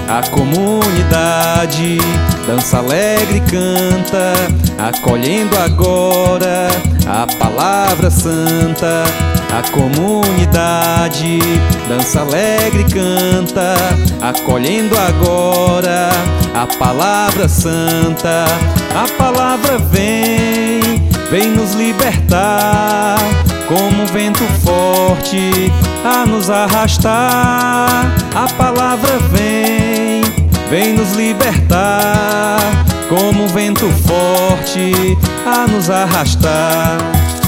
A comunidade dança alegre e canta, acolhendo agora a palavra santa. A comunidade dança alegre e canta, acolhendo agora a palavra santa. A palavra vem nos libertar, como um vento forte a nos arrastar. A palavra vem nos libertar, como um vento forte a nos arrastar.